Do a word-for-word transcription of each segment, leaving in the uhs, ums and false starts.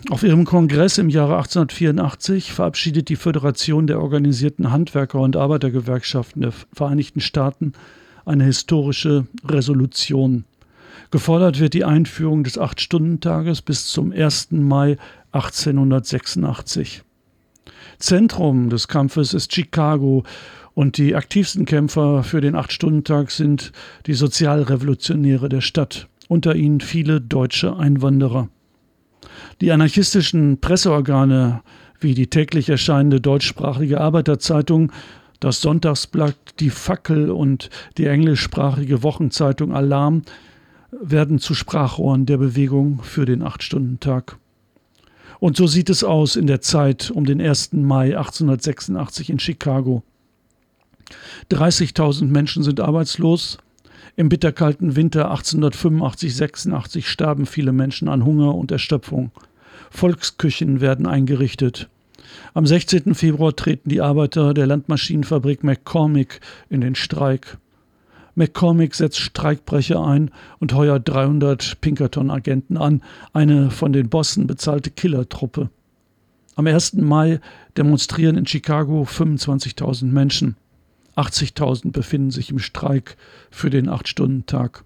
Auf ihrem Kongress im Jahre achtzehnhundertvierundachtzig verabschiedet die Föderation der organisierten Handwerker- und Arbeitergewerkschaften der Vereinigten Staaten eine historische Resolution. Gefordert wird die Einführung des Acht-Stunden-Tages bis zum ersten Mai achtzehnhundertsechsundachtzig. Zentrum des Kampfes ist Chicago und die aktivsten Kämpfer für den Acht-Stunden-Tag sind die Sozialrevolutionäre der Stadt, unter ihnen viele deutsche Einwanderer. Die anarchistischen Presseorgane wie die täglich erscheinende deutschsprachige Arbeiterzeitung, das Sonntagsblatt, die Fackel und die englischsprachige Wochenzeitung Alarm werden zu Sprachrohren der Bewegung für den Acht-Stunden-Tag. Und so sieht es aus in der Zeit um den ersten Mai achtzehnhundertsechsundachtzig in Chicago. dreißigtausend Menschen sind arbeitslos. Im bitterkalten Winter achtzehnhundertfünfundachtzig sechsundachtzig starben viele Menschen an Hunger und Erschöpfung. Volksküchen werden eingerichtet. Am sechzehnten Februar treten die Arbeiter der Landmaschinenfabrik McCormick in den Streik. McCormick setzt Streikbrecher ein und heuert dreihundert Pinkerton-Agenten an, eine von den Bossen bezahlte Killertruppe. Am ersten Mai demonstrieren in Chicago fünfundzwanzigtausend Menschen. achtzigtausend befinden sich im Streik für den Acht-Stunden-Tag.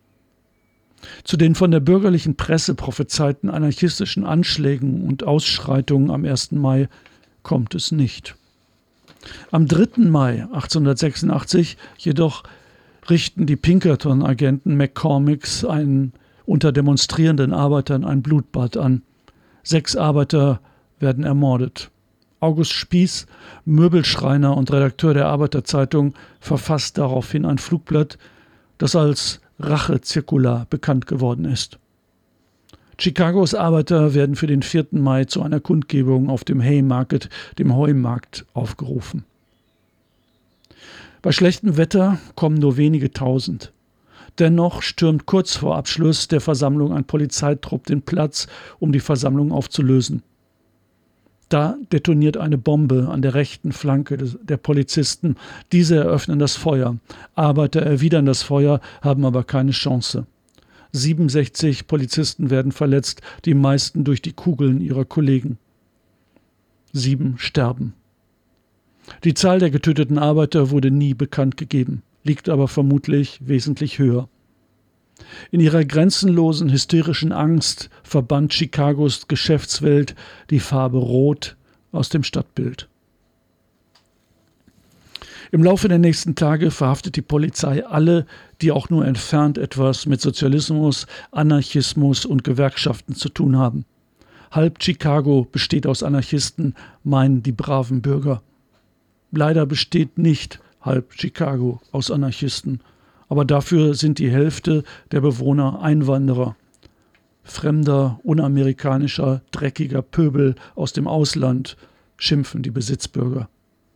Zu den von der bürgerlichen Presse prophezeiten anarchistischen Anschlägen und Ausschreitungen am ersten Mai kommt es nicht. Am dritten Mai achtzehnhundertsechsundachtzig jedoch richten die Pinkerton-Agenten McCormicks einen, unter demonstrierenden Arbeitern ein Blutbad an. Sechs Arbeiter werden ermordet. August Spieß, Möbelschreiner und Redakteur der Arbeiterzeitung, verfasst daraufhin ein Flugblatt, das als Rache-Zirkular bekannt geworden ist. Chicagos Arbeiter werden für den vierten Mai zu einer Kundgebung auf dem Haymarket, dem Heumarkt, aufgerufen. Bei schlechtem Wetter kommen nur wenige Tausend. Dennoch stürmt kurz vor Abschluss der Versammlung ein Polizeitrupp den Platz, um die Versammlung aufzulösen. Da detoniert eine Bombe an der rechten Flanke des, der Polizisten. Diese eröffnen das Feuer. Arbeiter erwidern das Feuer, haben aber keine Chance. siebenundsechzig Polizisten werden verletzt, die meisten durch die Kugeln ihrer Kollegen. Sieben sterben. Die Zahl der getöteten Arbeiter wurde nie bekannt gegeben, liegt aber vermutlich wesentlich höher. In ihrer grenzenlosen, hysterischen Angst verbannt Chicagos Geschäftswelt die Farbe Rot aus dem Stadtbild. Im Laufe der nächsten Tage verhaftet die Polizei alle, die auch nur entfernt etwas mit Sozialismus, Anarchismus und Gewerkschaften zu tun haben. Halb Chicago besteht aus Anarchisten, meinen die braven Bürger. Leider besteht nicht halb Chicago aus Anarchisten. Aber dafür sind die Hälfte der Bewohner Einwanderer. Fremder, unamerikanischer, dreckiger Pöbel aus dem Ausland, schimpfen die Besitzbürger.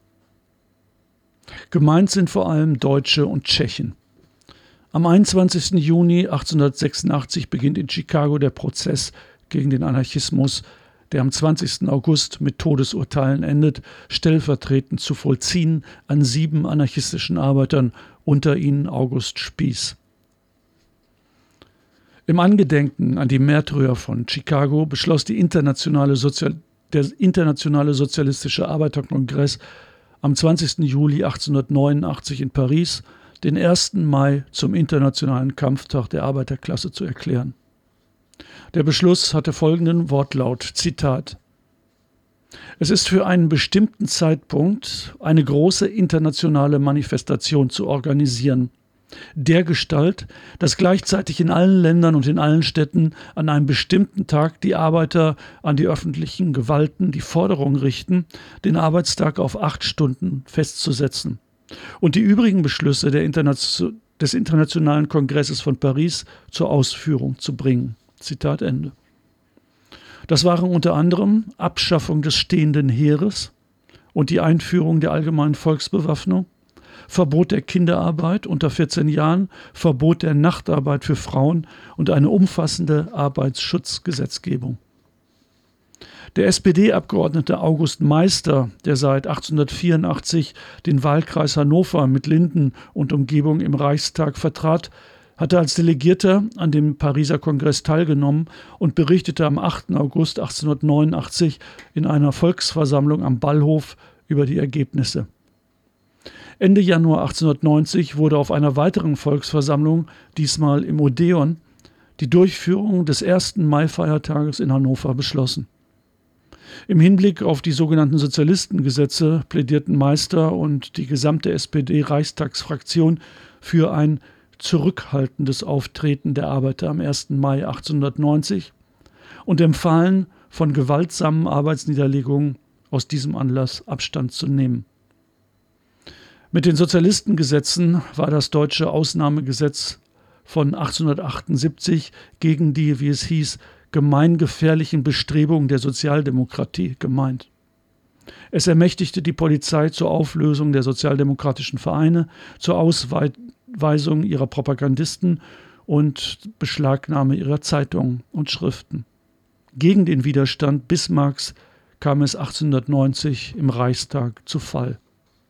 Gemeint sind vor allem Deutsche und Tschechen. Am einundzwanzigsten Juni achtzehnhundertsechsundachtzig beginnt in Chicago der Prozess gegen den Anarchismus, der am zwanzigsten August mit Todesurteilen endet, stellvertretend zu vollziehen an sieben anarchistischen Arbeitern, unter ihnen August Spieß. Im Angedenken an die Märtyrer von Chicago beschloss die internationale Sozial- der Internationale Sozialistische Arbeiterkongress am zwanzigsten Juli achtzehnhundertneunundachtzig in Paris den ersten Mai zum Internationalen Kampftag der Arbeiterklasse zu erklären. Der Beschluss hatte folgenden Wortlaut, Zitat: Es ist für einen bestimmten Zeitpunkt eine große internationale Manifestation zu organisieren, dergestalt, dass gleichzeitig in allen Ländern und in allen Städten an einem bestimmten Tag die Arbeiter an die öffentlichen Gewalten die Forderung richten, den Arbeitstag auf acht Stunden festzusetzen und die übrigen Beschlüsse der Internation- des Internationalen Kongresses von Paris zur Ausführung zu bringen. Zitat Ende. Das waren unter anderem Abschaffung des stehenden Heeres und die Einführung der allgemeinen Volksbewaffnung, Verbot der Kinderarbeit unter vierzehn Jahren, Verbot der Nachtarbeit für Frauen und eine umfassende Arbeitsschutzgesetzgebung. Der S P D-Abgeordnete August Meister, der seit achtzehnhundertvierundachtzig den Wahlkreis Hannover mit Linden und Umgebung im Reichstag vertrat, hatte als Delegierter an dem Pariser Kongress teilgenommen und berichtete am achten August achtzehnhundertneunundachtzig in einer Volksversammlung am Ballhof über die Ergebnisse. Ende Januar achtzehnhundertneunzig wurde auf einer weiteren Volksversammlung, diesmal im Odeon, die Durchführung des ersten Mai-Feiertages in Hannover beschlossen. Im Hinblick auf die sogenannten Sozialistengesetze plädierten Meister und die gesamte S P D-Reichstagsfraktion für ein zurückhaltendes Auftreten der Arbeiter am ersten Mai achtzehnhundertneunzig und empfahlen, von gewaltsamen Arbeitsniederlegungen aus diesem Anlass Abstand zu nehmen. Mit den Sozialistengesetzen war das deutsche Ausnahmegesetz von achtzehnhundertachtundsiebzig gegen die, wie es hieß, gemeingefährlichen Bestrebungen der Sozialdemokratie gemeint. Es ermächtigte die Polizei zur Auflösung der sozialdemokratischen Vereine, zur Ausweisung ihrer Propagandisten und Beschlagnahme ihrer Zeitungen und Schriften. Gegen den Widerstand Bismarcks kam es achtzehnhundertneunzig im Reichstag zu Fall.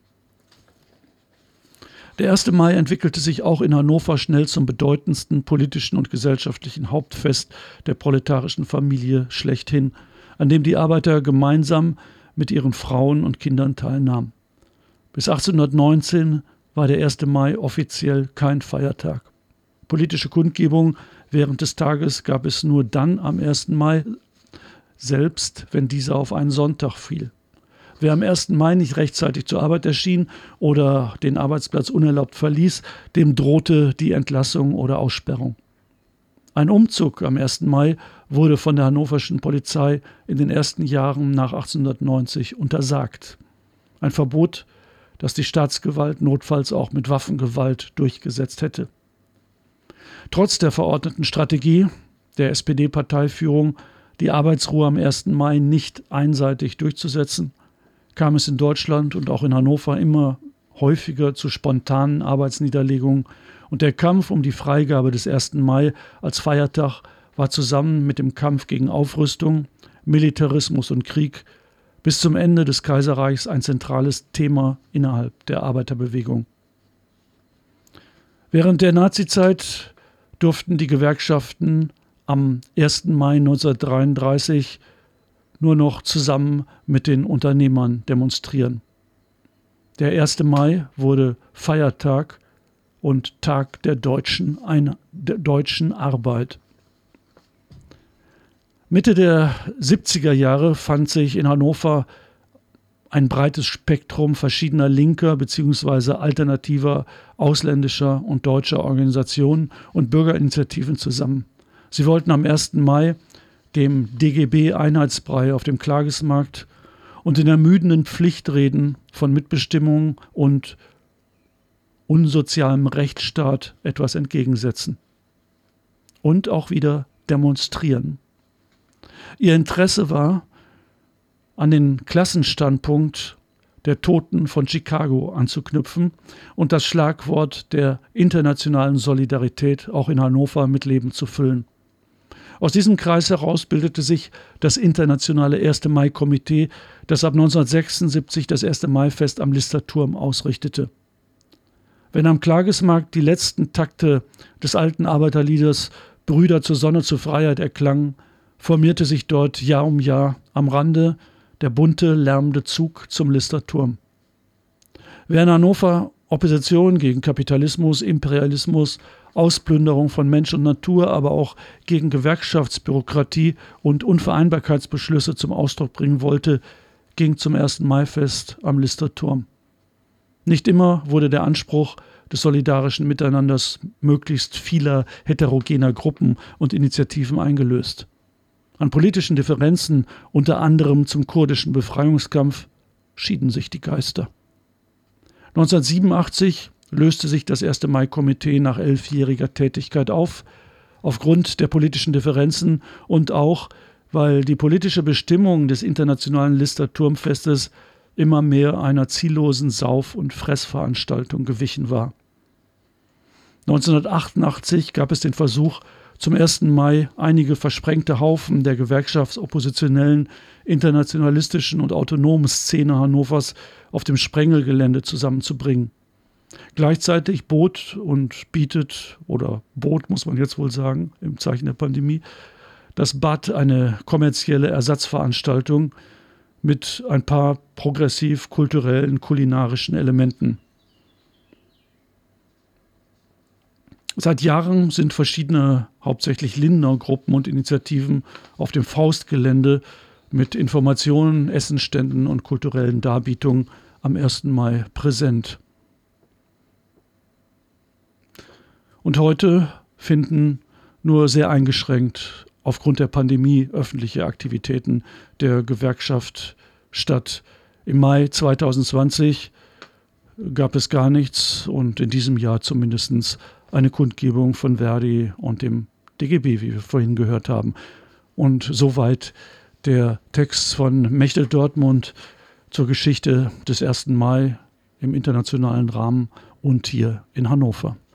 Der erste Mai entwickelte sich auch in Hannover schnell zum bedeutendsten politischen und gesellschaftlichen Hauptfest der proletarischen Familie schlechthin, an dem die Arbeiter gemeinsam mit ihren Frauen und Kindern teilnahmen. Bis achtzehnhundertneunzehn war der erste Mai offiziell kein Feiertag. Politische Kundgebungen während des Tages gab es nur dann am ersten Mai, selbst wenn dieser auf einen Sonntag fiel. Wer am ersten Mai nicht rechtzeitig zur Arbeit erschien oder den Arbeitsplatz unerlaubt verließ, dem drohte die Entlassung oder Aussperrung. Ein Umzug am ersten Mai wurde von der hannoverschen Polizei in den ersten Jahren nach achtzehnhundertneunzig untersagt. Ein Verbot, das die Staatsgewalt notfalls auch mit Waffengewalt durchgesetzt hätte. Trotz der verordneten Strategie der S P D-Parteiführung, die Arbeitsruhe am ersten Mai nicht einseitig durchzusetzen, kam es in Deutschland und auch in Hannover immer häufiger zu spontanen Arbeitsniederlegungen und der Kampf um die Freigabe des ersten Mai als Feiertag war zusammen mit dem Kampf gegen Aufrüstung, Militarismus und Krieg bis zum Ende des Kaiserreichs ein zentrales Thema innerhalb der Arbeiterbewegung. Während der Nazizeit durften die Gewerkschaften am ersten Mai neunzehnhundertdreiunddreißig nur noch zusammen mit den Unternehmern demonstrieren. Der erste Mai wurde Feiertag und Tag der deutschen, Ein- der deutschen Arbeit. Mitte der siebziger Jahre fand sich in Hannover ein breites Spektrum verschiedener linker bzw. alternativer ausländischer und deutscher Organisationen und Bürgerinitiativen zusammen. Sie wollten am ersten Mai dem D G B-Einheitsbrei auf dem Klagesmarkt und den ermüdenden Pflichtreden von Mitbestimmung und unsozialem Rechtsstaat etwas entgegensetzen. Und auch wieder demonstrieren. Ihr Interesse war, an den Klassenstandpunkt der Toten von Chicago anzuknüpfen und das Schlagwort der internationalen Solidarität auch in Hannover mit Leben zu füllen. Aus diesem Kreis heraus bildete sich das internationale erste Mai-Komitee, das ab neunzehnhundertsechsundsiebzig das erste Mai-Fest am Listerturm ausrichtete. Wenn am Klagesmarkt die letzten Takte des alten Arbeiterliedes »Brüder zur Sonne, zur Freiheit« erklangen, formierte sich dort Jahr um Jahr am Rande der bunte, lärmende Zug zum Listerturm. Wer in Hannover Opposition gegen Kapitalismus, Imperialismus, Ausplünderung von Mensch und Natur, aber auch gegen Gewerkschaftsbürokratie und Unvereinbarkeitsbeschlüsse zum Ausdruck bringen wollte, ging zum ersten Mai-Fest am Listerturm. Nicht immer wurde der Anspruch des solidarischen Miteinanders möglichst vieler heterogener Gruppen und Initiativen eingelöst. An politischen Differenzen, unter anderem zum kurdischen Befreiungskampf, schieden sich die Geister. neunzehnhundertsiebenundachtzig löste sich das erste Mai-Komitee nach elfjähriger Tätigkeit auf, aufgrund der politischen Differenzen und auch, weil die politische Bestimmung des internationalen Listerturmfestes immer mehr einer ziellosen Sauf- und Fressveranstaltung gewichen war. neunzehnhundertachtundachtzig gab es den Versuch, zum ersten Mai einige versprengte Haufen der gewerkschaftsoppositionellen, internationalistischen und autonomen Szene Hannovers auf dem Sprengelgelände zusammenzubringen. Gleichzeitig bot und bietet, oder bot muss man jetzt wohl sagen, im Zeichen der Pandemie, das Bad eine kommerzielle Ersatzveranstaltung mit ein paar progressiv-kulturellen, kulinarischen Elementen. Seit Jahren sind verschiedene, hauptsächlich Lindner-Gruppen und Initiativen auf dem Faustgelände mit Informationen, Essensständen und kulturellen Darbietungen am ersten Mai präsent. Und heute finden nur sehr eingeschränkt aufgrund der Pandemie öffentliche Aktivitäten der Gewerkschaft statt. Im Mai zweitausendzwanzig gab es gar nichts und in diesem Jahr zumindest eine Kundgebung von Verdi und dem D G B, wie wir vorhin gehört haben. Und soweit der Text von Mechtel Dortmund zur Geschichte des ersten Mai im internationalen Rahmen und hier in Hannover.